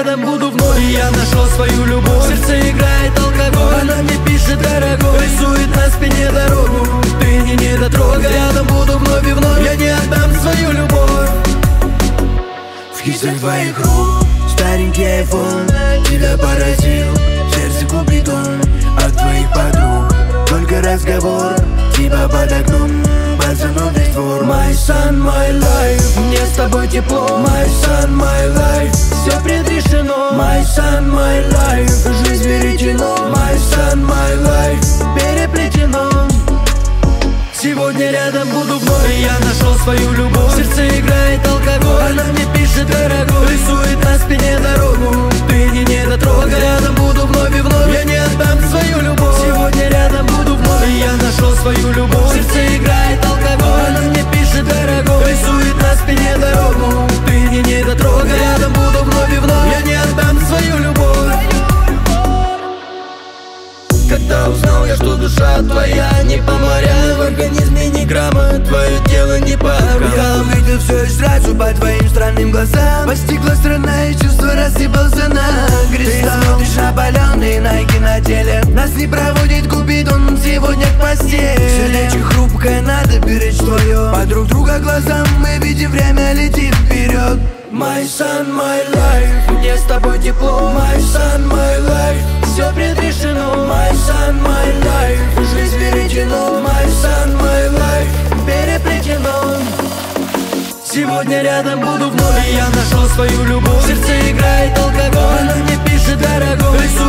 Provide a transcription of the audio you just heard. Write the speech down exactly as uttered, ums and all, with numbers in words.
рядом буду вновь. И я нашел свою любовь. В сердце играет алкоголь. Она мне пишет: дорогой, рисует на спине дорогу. Ты не недотрога. Рядом буду вновь и вновь. Я не отдам свою любовь. В кистях твоих рук старенький айфон тебя поразил. Сердце купидон от твоих подруг. Только разговор, типа под окном, пацанов весь двор. My sun, my life, мне с тобой тепло. My sun, my life, все предрешено. My sun, my life, жизнь веретено. My sun, my life, переплетено. Сегодня рядом буду вновь. И я нашел свою любовь. В сердце играет алкоголь. Она мне пишет: дорогой, рисует на спине дорогу. Ты не недотрога. Рядом буду вновь и вновь. Я не отдам свою любовь. Сегодня рядом буду вновь. И я нашел свою любовь. В сердце играет алкоголь. Она мне пишет: дорогой, рисует на спине дорогу. Ты не недотрога. Рядом буду вновь и вновь. Я не отдам свою любовь. Когда узнал я, что душа твоя не по морям, в организме ни грамма, твое тело не по рукам. Я увидел все и сразу по твоим странным глазам. Постигла странное чувство, рассыпался на кристалл. Ты смотришь опаленные найки на теле. Нас не проводит Купидон сегодня к постели. Сердечко хрупкое, надо беречь твое. По друг друга глазам мы видим, время летит вперед. My sun, my life, мне с тобой тепло. My sun, my life, все предрешено. My sun, my life, жизнь веретено. My sun, my life, переплетено. Сегодня рядом буду вновь. И я нашел свою любовь. В сердце играет алкоголь. Она мне пишет: дорогой, рисует